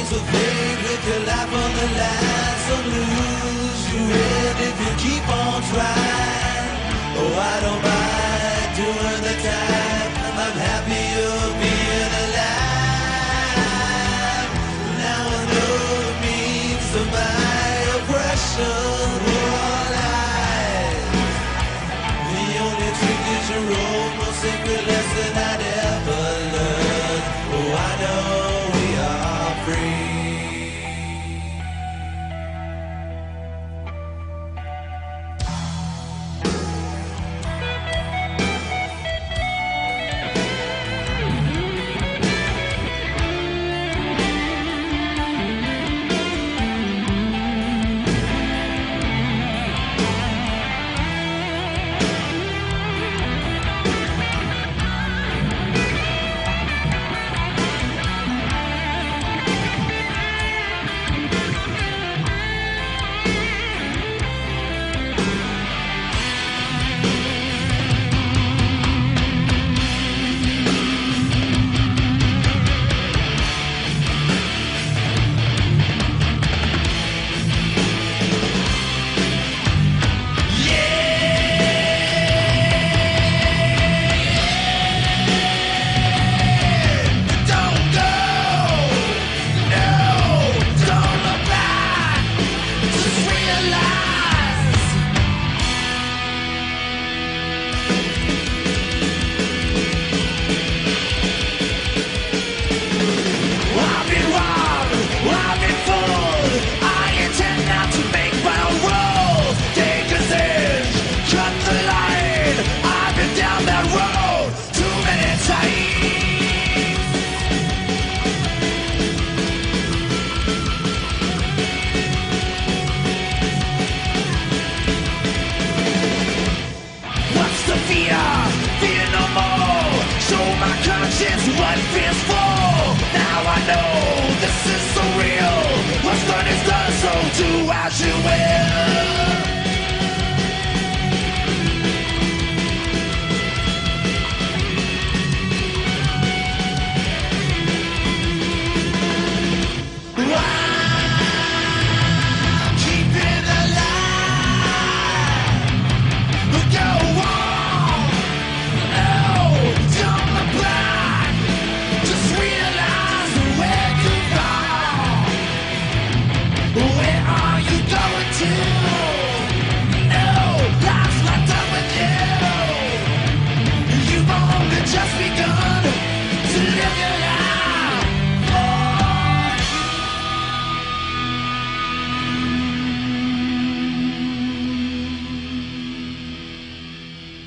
So fade with your life on the line. So lose your head if you keep on trying. Oh, I don't mind doing the time. I'm happier being alive. Now I know it means to my oppression. Oh, life. The only trick is your own most sacred lesson I'd ever learn. Oh, I know we are free. What feels full? Now I know this is so real. What's done is done, so do as you will. I'm keeping alive. Go on. Oh, don't look back. Just realize where you've gone. Where are you going to?